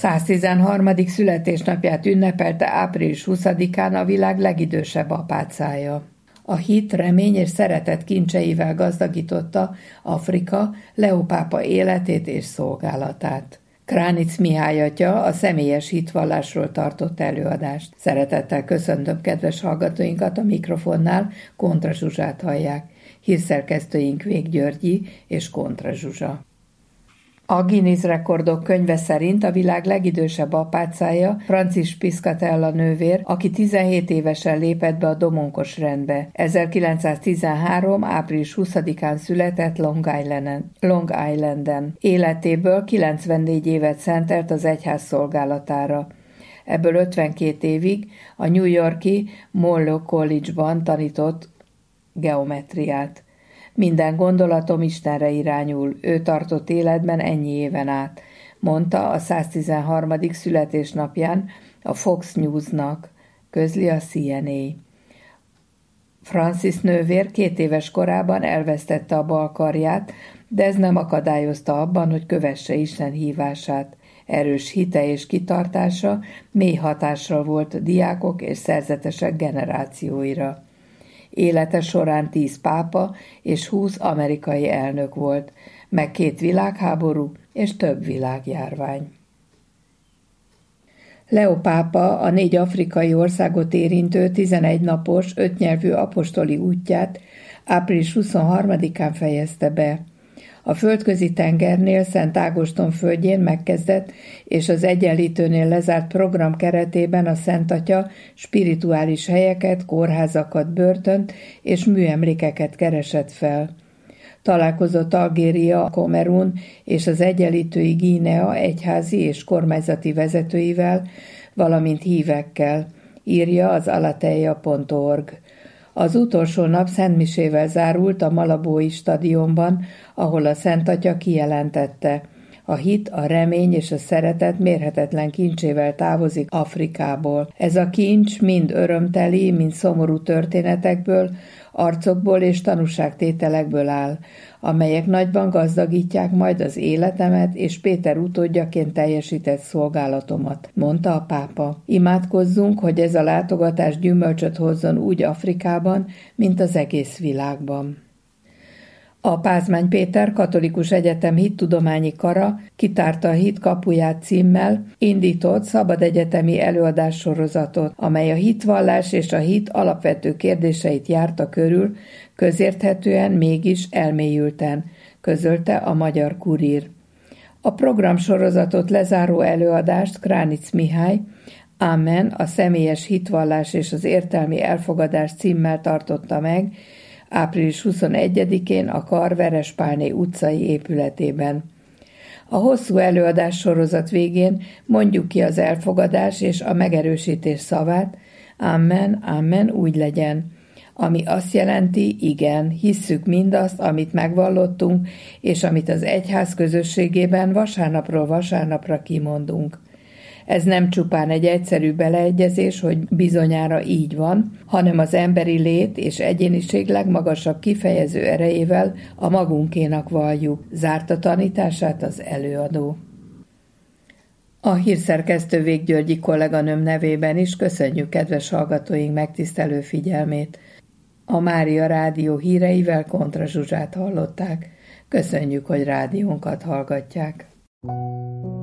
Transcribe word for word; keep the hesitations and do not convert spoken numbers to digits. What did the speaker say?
száztizenharmadik születésnapját ünnepelte április huszadikán a világ legidősebb apácája. A hit, remény és szeretet kincseivel gazdagította Afrika Leó pápa életét és szolgálatát. Kránitz Mihály atya a személyes hitvallásról tartott előadást. Szeretettel köszöntöm kedves hallgatóinkat, a mikrofonnál Kontra Zsuzsát hallják. Hírszerkesztőink Vég Györgyi és Kontra Zsuzsa. A Guinness rekordok könyve szerint a világ legidősebb apácája Francis Piscatella nővér, aki tizenhét évesen lépett be a domonkos rendbe. ezerkilencszáztizenhárom. április huszadikán született Long Islanden. Long Islanden. Életéből kilencvennégy évet szentelt az egyház szolgálatára. Ebből ötvenkét évig a New York-i Monroe College-ban tanított geometriát. Minden gondolatom Istenre irányul, ő tartott életben ennyi éven át, mondta a száztizenharmadik születésnapján a Fox News-nak, közli a C N A. Francis nővér két éves korában elvesztette a bal karját, de ez nem akadályozta abban, hogy kövesse Isten hívását. Erős hite és kitartása mély hatással volt a diákok és szerzetesek generációira. Élete során tíz pápa és húsz amerikai elnök volt, meg két világháború és több világjárvány. Leó pápa a négy afrikai országot érintő tizenegy napos, ötnyelvű apostoli útját április huszonharmadikán fejezte be. A földközi tengernél Szent Ágoston földjén megkezdett és az Egyenlítőnél lezárt program keretében a Szent Atya spirituális helyeket, kórházakat, börtönt és műemlékeket keresett fel. Találkozott Algéria, Kamerun és az Egyenlítői Guinea egyházi és kormányzati vezetőivel, valamint hívekkel, írja az alateja pont org. Az utolsó nap szentmisével zárult a Malabói stadionban, ahol a Szent Atya kijelentette: a hit, a remény és a szeretet mérhetetlen kincsével távozik Afrikából. Ez a kincs mind örömteli, mind szomorú történetekből, arcokból és tanúságtételekből áll, amelyek nagyban gazdagítják majd az életemet és Péter utódjaként teljesített szolgálatomat, mondta a pápa. Imádkozzunk, hogy ez a látogatás gyümölcsöt hozzon úgy Afrikában, mint az egész világban. A Pázmány Péter Katolikus Egyetem hittudományi kara kitárta a Hit kapuját címmel indított szabad egyetemi előadássorozatot, amely a hitvallás és a hit alapvető kérdéseit járta körül, közérthetően, mégis elmélyülten, közölte a Magyar Kurír. A programsorozatot lezáró előadást Kránitz Mihály Amen, a személyes hitvallás és az értelmi elfogadás címmel tartotta meg, április huszonegyedikén a Kar Verespálné utcai épületében. A hosszú előadás sorozat végén mondjuk ki az elfogadás és a megerősítés szavát, Amen, Amen, úgy legyen, ami azt jelenti, igen, hisszük mindazt, amit megvallottunk, és amit az egyház közösségében vasárnapról vasárnapra kimondunk. Ez nem csupán egy egyszerű beleegyezés, hogy bizonyára így van, hanem az emberi lét és egyéniség legmagasabb kifejező erejével a magunkénak valljuk, zárta tanítását az előadó. A hírszerkesztő Vég Györgyi kolléganőm nevében is köszönjük kedves hallgatóink megtisztelő figyelmét. A Mária Rádió híreivel Kontra Zsuzsát hallották. Köszönjük, hogy rádiónkat hallgatják.